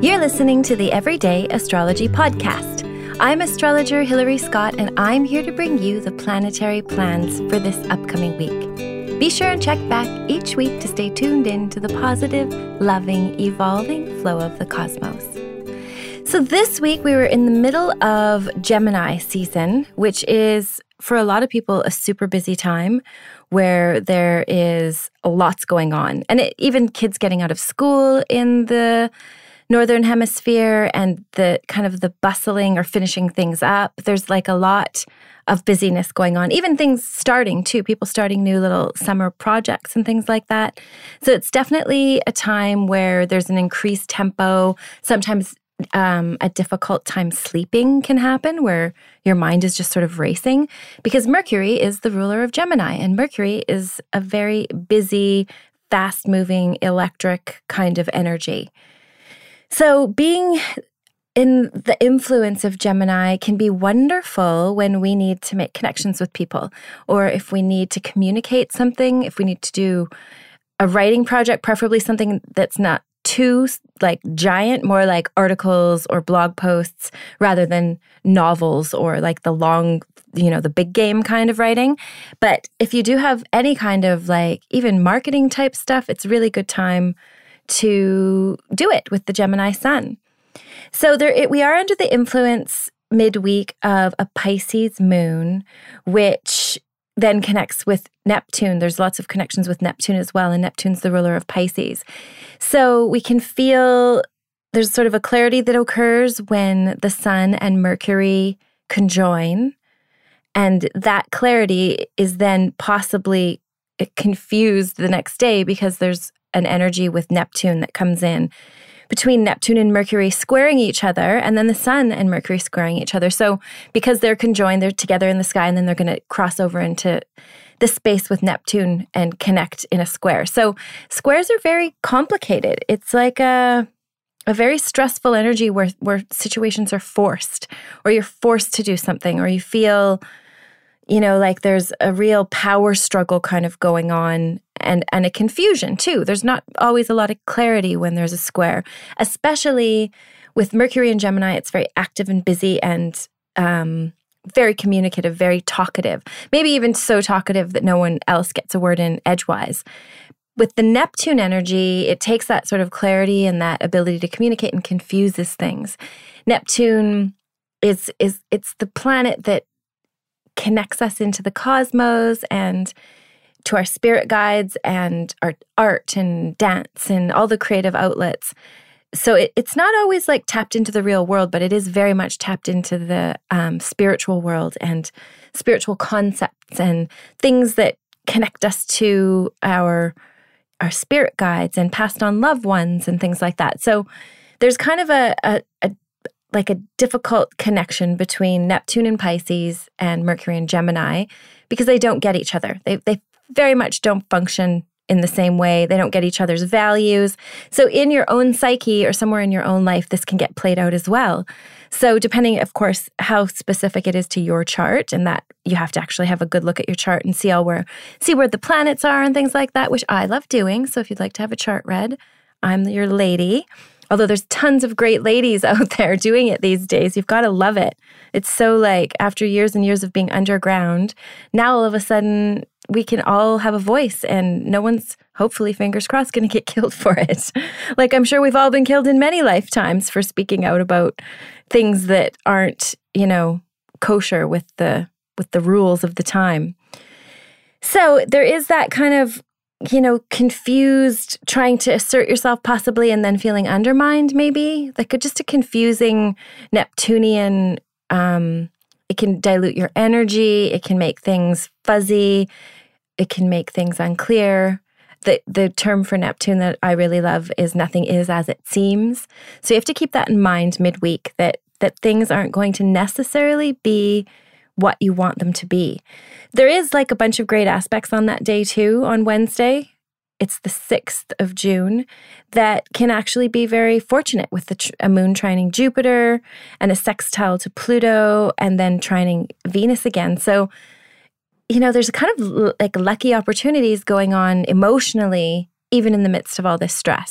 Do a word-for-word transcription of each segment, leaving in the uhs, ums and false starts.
You're listening to the Everyday Astrology Podcast. I'm astrologer Hilary Scott, and I'm here to bring you the planetary plans for this upcoming week. Be sure and check back each week to stay tuned in to the positive, loving, evolving flow of the cosmos. So this week we were in the middle of Gemini season, which is, for a lot of people, a super busy time where there is lots going on. And it, even kids getting out of school in the Northern Hemisphere and the kind of the bustling or finishing things up. There's like a lot of busyness going on. Even things starting too, people starting new little summer projects and things like that. So it's definitely a time where there's an increased tempo. Sometimes um, a difficult time sleeping can happen where your mind is just sort of racing because Mercury is the ruler of Gemini, and Mercury is a very busy, fast-moving, electric kind of energy. So being in the influence of Gemini can be wonderful when we need to make connections with people, or if we need to communicate something, if we need to do a writing project, preferably something that's not too like giant, more like articles or blog posts rather than novels or like the long, you know, the big game kind of writing. But if you do have any kind of like even marketing type stuff, it's a really good time to do it with the Gemini sun. So there, it, we are under the influence midweek of a Pisces moon, which then connects with Neptune. There's lots of connections with Neptune as well, and Neptune's the ruler of Pisces. So we can feel there's sort of a clarity that occurs when the sun and Mercury conjoin, and that clarity is then possibly confused the next day because there's an energy with Neptune that comes in between Neptune and Mercury squaring each other, and then the sun and Mercury squaring each other. So because they're conjoined, they're together in the sky, and then they're going to cross over into the space with Neptune and connect in a square. So squares are very complicated. It's like a a very stressful energy where where situations are forced, or you're forced to do something, or you feel, you know, like there's a real power struggle kind of going on, and, and a confusion too. There's not always a lot of clarity when there's a square, especially with Mercury and Gemini. It's very active and busy and um, very communicative, very talkative, maybe even so talkative that no one else gets a word in edgewise. With the Neptune energy, it takes that sort of clarity and that ability to communicate and confuses things. Neptune is is it's the planet that connects us into the cosmos and to our spirit guides and our art and dance and all the creative outlets. So it, it's not always like tapped into the real world, but it is very much tapped into the um, spiritual world and spiritual concepts and things that connect us to our our spirit guides and passed on loved ones and things like that. So there's kind of a, a, a like a difficult connection between Neptune and Pisces and Mercury and Gemini because they don't get each other. They they very much don't function in the same way. They don't get each other's values. So in your own psyche or somewhere in your own life, this can get played out as well. So depending, of course, how specific it is to your chart, and that you have to actually have a good look at your chart and see all where see where the planets are and things like that, which I love doing. So if you'd like to have a chart read, I'm your lady. Although there's tons of great ladies out there doing it these days. You've got to love it. It's so like after years and years of being underground, now all of a sudden we can all have a voice and no one's, hopefully, fingers crossed, going to get killed for it. Like I'm sure we've all been killed in many lifetimes for speaking out about things that aren't, you know, kosher with the with the rules of the time. So there is that kind of, you know, confused, trying to assert yourself possibly and then feeling undermined maybe. Like a, just a confusing Neptunian, um, it can dilute your energy. It can make things fuzzy. It can make things unclear. The the term for Neptune that I really love is nothing is as it seems. So you have to keep that in mind midweek, that that things aren't going to necessarily be what you want them to be. There is like a bunch of great aspects on that day too, on Wednesday. It's the sixth of June that can actually be very fortunate with the tr- a moon trining Jupiter and a sextile to Pluto and then trining Venus again. So, you know, there's kind of l- like lucky opportunities going on emotionally, even in the midst of all this stress.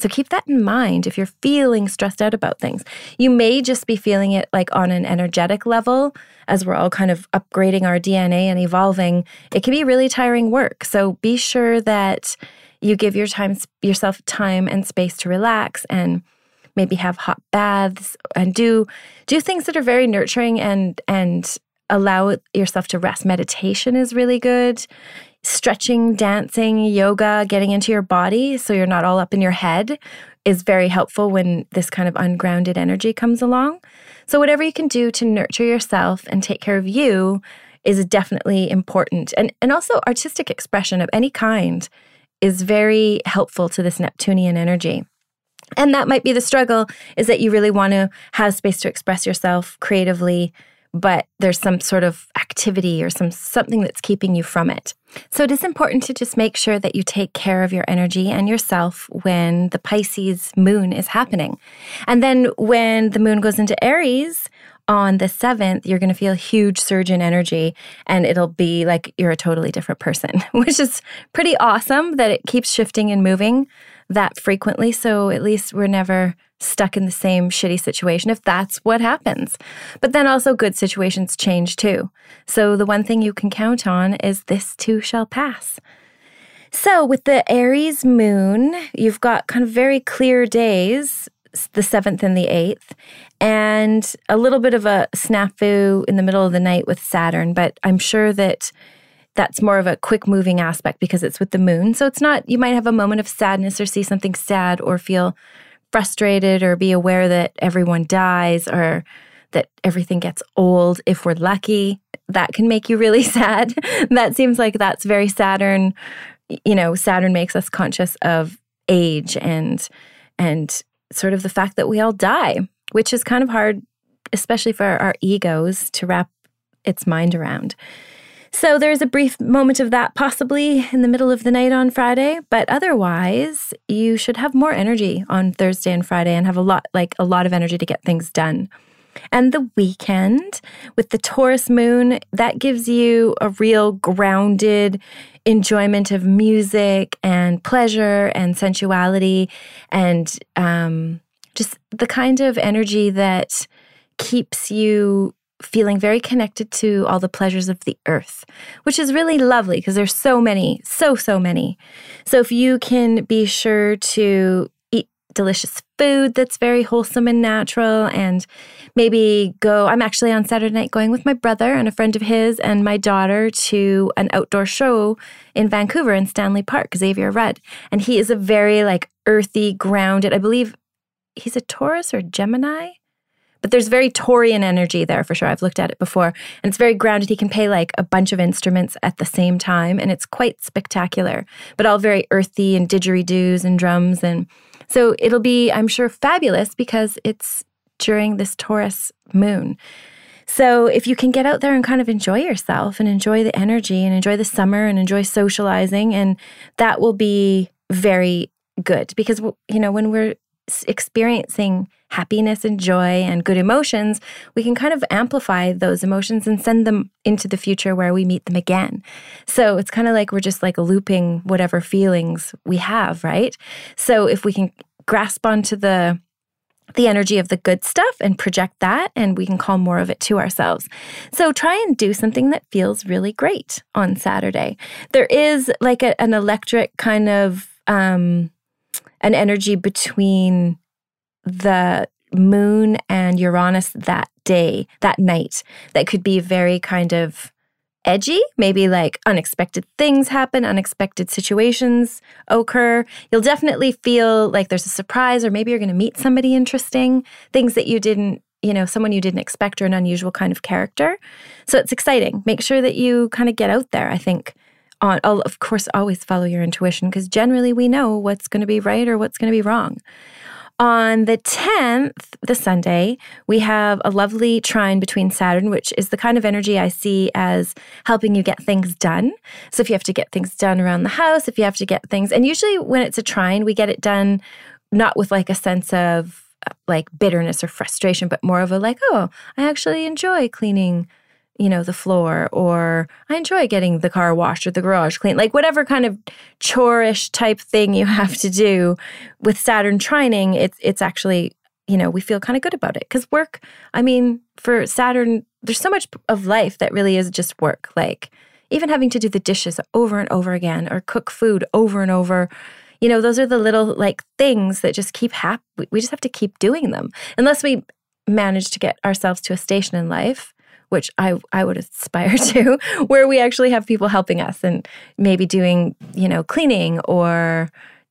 So keep that in mind if you're feeling stressed out about things. You may just be feeling it like on an energetic level as we're all kind of upgrading our D N A and evolving. It can be really tiring work. So be sure that you give your time, yourself time and space to relax and maybe have hot baths and do do things that are very nurturing and and allow yourself to rest. Meditation is really good. Stretching, dancing, yoga, getting into your body so you're not all up in your head is very helpful when this kind of ungrounded energy comes along. So whatever you can do to nurture yourself and take care of you is definitely important. And, and also artistic expression of any kind is very helpful to this Neptunian energy. And that might be the struggle, is that you really want to have space to express yourself creatively, but there's some sort of activity or some something that's keeping you from it. So it is important to just make sure that you take care of your energy and yourself when the Pisces moon is happening. And then when the moon goes into Aries on the seventh, you're going to feel a huge surge in energy and it'll be like you're a totally different person, which is pretty awesome that it keeps shifting and moving that frequently. So at least we're never stuck in the same shitty situation if that's what happens. But then also good situations change too. So the one thing you can count on is this too shall pass. So with the Aries moon, you've got kind of very clear days, the seventh and the eighth, and a little bit of a snafu in the middle of the night with Saturn. But I'm sure that that's more of a quick moving aspect because it's with the moon. So it's not, you might have a moment of sadness or see something sad or feel frustrated or be aware that everyone dies or that everything gets old if we're lucky. That can make you really sad. That seems like that's very Saturn. You know, Saturn makes us conscious of age and and sort of the fact that we all die, which is kind of hard, especially for our egos, to wrap its mind around. So there's a brief moment of that possibly in the middle of the night on Friday, but otherwise you should have more energy on Thursday and Friday and have a lot, like a lot of energy to get things done. And the weekend with the Taurus moon, that gives you a real grounded enjoyment of music and pleasure and sensuality and um, just the kind of energy that keeps you feeling very connected to all the pleasures of the earth, which is really lovely because there's so many, so, so many. So if you can be sure to eat delicious food that's very wholesome and natural and maybe go, I'm actually on Saturday night going with my brother and a friend of his and my daughter to an outdoor show in Vancouver in Stanley Park, Xavier Rudd. And he is a very like earthy, grounded, I believe he's a Taurus or Gemini. But there's very Taurian energy there for sure. I've looked at it before. And it's very grounded. He can play like a bunch of instruments at the same time. And it's quite spectacular. But all very earthy and didgeridoos and drums. And so it'll be, I'm sure, fabulous because it's during this Taurus moon. So if you can get out there and kind of enjoy yourself and enjoy the energy and enjoy the summer and enjoy socializing, and that will be very good. Because, you know, when we're experiencing happiness and joy and good emotions, we can kind of amplify those emotions and send them into the future where we meet them again. So it's kind of like we're just like looping whatever feelings we have, right? So if we can grasp onto the the energy of the good stuff and project that, and we can call more of it to ourselves. So try and do something that feels really great on Saturday. There is like a, an electric kind of um, an energy between the moon and Uranus that day, that night, that could be very kind of edgy. Maybe like unexpected things happen, unexpected situations occur. You'll definitely feel like there's a surprise, or maybe you're going to meet somebody interesting, things that you didn't, you know, someone you didn't expect or an unusual kind of character. So it's exciting. Make sure that you kind of get out there, I think. On, of course, always follow your intuition because generally we know what's going to be right or what's going to be wrong. On the tenth, the Sunday, we have a lovely trine between Saturn, which is the kind of energy I see as helping you get things done. So if you have to get things done around the house, if you have to get things, and usually when it's a trine, we get it done not with like a sense of like bitterness or frustration, but more of a like, oh, I actually enjoy cleaning, you know, the floor, or I enjoy getting the car washed or the garage clean, like whatever kind of chore-ish type thing you have to do. With Saturn trining, it's it's actually, you know, we feel kind of good about it. Because work, I mean, for Saturn, there's so much of life that really is just work. Like even having to do the dishes over and over again, or cook food over and over. You know, those are the little like things that just keep happening. We just have to keep doing them. Unless we manage to get ourselves to a station in life, which I I would aspire to, where we actually have people helping us and maybe doing, you know, cleaning or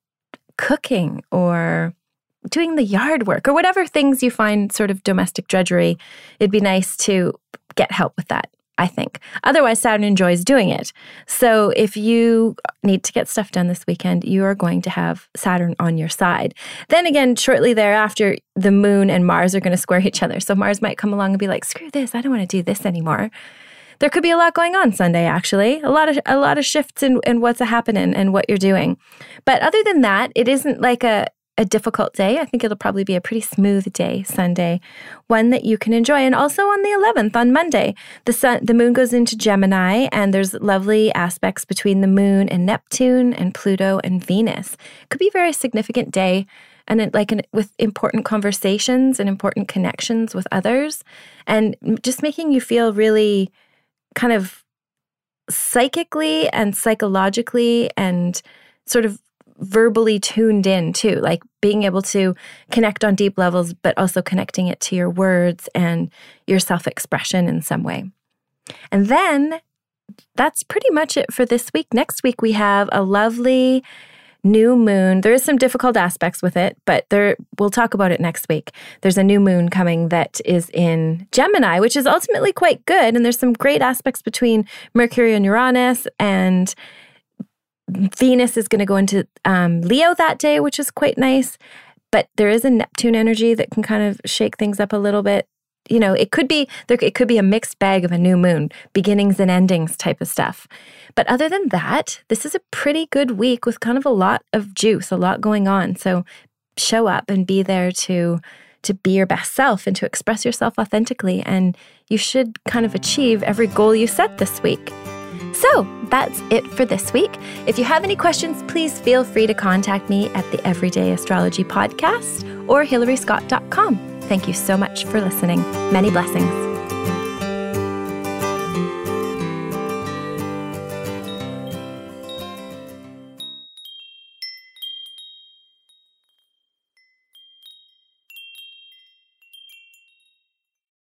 cooking or doing the yard work or whatever things you find sort of domestic drudgery. It'd be nice to get help with that, I think. Otherwise, Saturn enjoys doing it. So if you need to get stuff done this weekend, you are going to have Saturn on your side. Then again, shortly thereafter, the moon and Mars are going to square each other. So Mars might come along and be like, screw this, I don't want to do this anymore. There could be a lot going on Sunday, actually. A lot of a lot of shifts in, in what's happening and what you're doing. But other than that, it isn't like a a difficult day. I think it'll probably be a pretty smooth day, Sunday, one that you can enjoy. And also on the eleventh, on Monday, the sun, the moon goes into Gemini, and there's lovely aspects between the moon and Neptune and Pluto and Venus. It could be a very significant day, and it, like an, with important conversations and important connections with others, and just making you feel really kind of psychically and psychologically and sort of verbally tuned in too, like being able to connect on deep levels, but also connecting it to your words and your self-expression in some way. And then that's pretty much it for this week. Next week, we have a lovely new moon. There is some difficult aspects with it, but there we'll talk about it next week. There's a new moon coming that is in Gemini, which is ultimately quite good. And there's some great aspects between Mercury and Uranus, and Venus is going to go into um, Leo that day, which is quite nice. But there is a Neptune energy that can kind of shake things up a little bit. You know, it could be there. It could be a mixed bag of a new moon, beginnings and endings type of stuff. But other than that, this is a pretty good week with kind of a lot of juice, a lot going on. So show up and be there to to be your best self and to express yourself authentically. And you should kind of achieve every goal you set this week. So that's it for this week. If you have any questions, please feel free to contact me at the Everyday Astrology Podcast or hillary scott dot com. Thank you so much for listening. Many blessings.